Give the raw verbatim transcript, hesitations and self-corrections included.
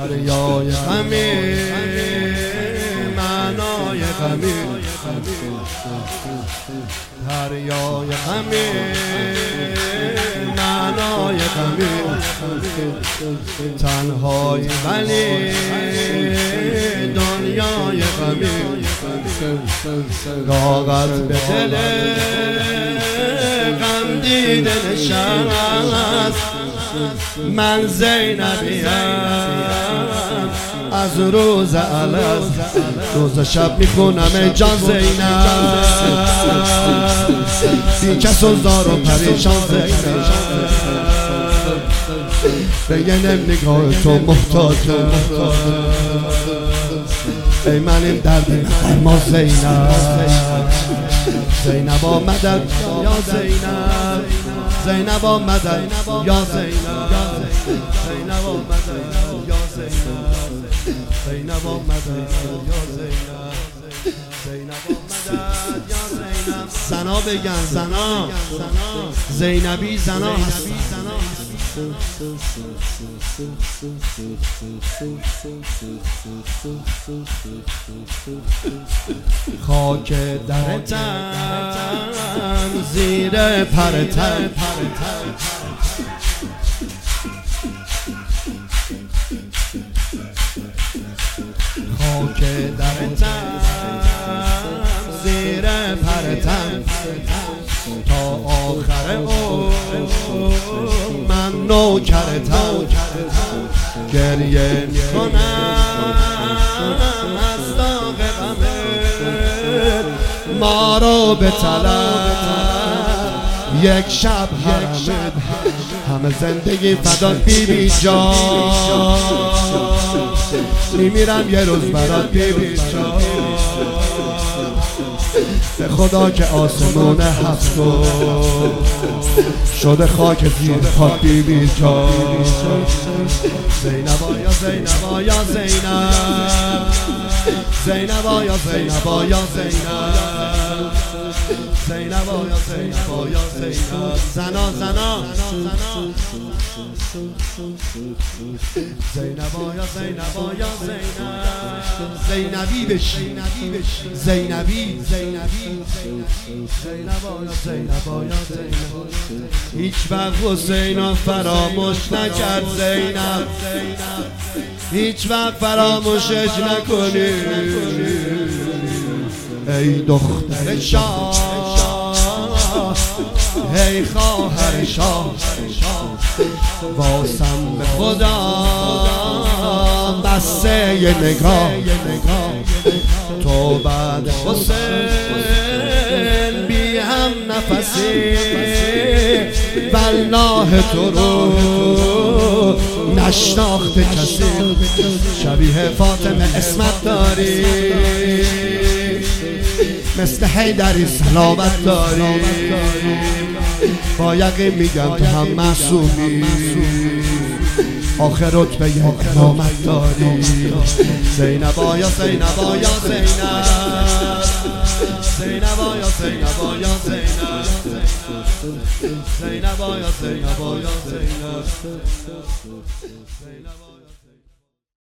دریای غمی معنای غمی دریای غمی معنای غمی تنهایی ولی دنیای غمی کاغذ به دل غم دیده نشست من زینبیم از روز الست روز شب میخونم ای جان زینب بی کس و زار و پریشان زینب به یه نم نگاه تو محتاجم ای من این درد نفرما زینب زینب آمدد یا زینب زینب آمدد یا زینب زینب آمدد یا زینب زینب آمدد یا زینب زینب آمدد یا زینب زنا بگن زنا زینبی زنا هستی خاک درتم زیر پرتم خاک درتم زیر پرتم تا آخر عمر من نوکرتم گریه میکنم از داغ غمت ما رو به طلب یک شب حرمت همه زندگی فدات بی بی جان میمیرم یه روز برات بی بی جان به خدا که آسمون هفتو شده خاک زیر پات بی بی جان زینبا یا زینبا یا زینب زینبا یا زینبا یا زینب زینبا یا زینبا یا زینب زنا زنا زینبا یا زینبا یا زینب زینبی بشی زینبی زینبی زینبا یا زینبا یا زینب هیچ وقت حسینا فراموش نکرد زینب هیچ وقت فراموشش نکنی ای دختر شاه ای خواهر شاه واسم به خدا بسته ی نگاه تو بعد حسین بی هم نفسی والله تو رو نشناخته کسی شبیه فاطمه اسمت داری مثل حیدری سلامت داری با یقین میگم تو هم معصومی آخر رتبه ی امامت داری زینبا یا زینبا یا زینب زینبا یا زینبا یا زینب زینبا یا زینبا یا زینب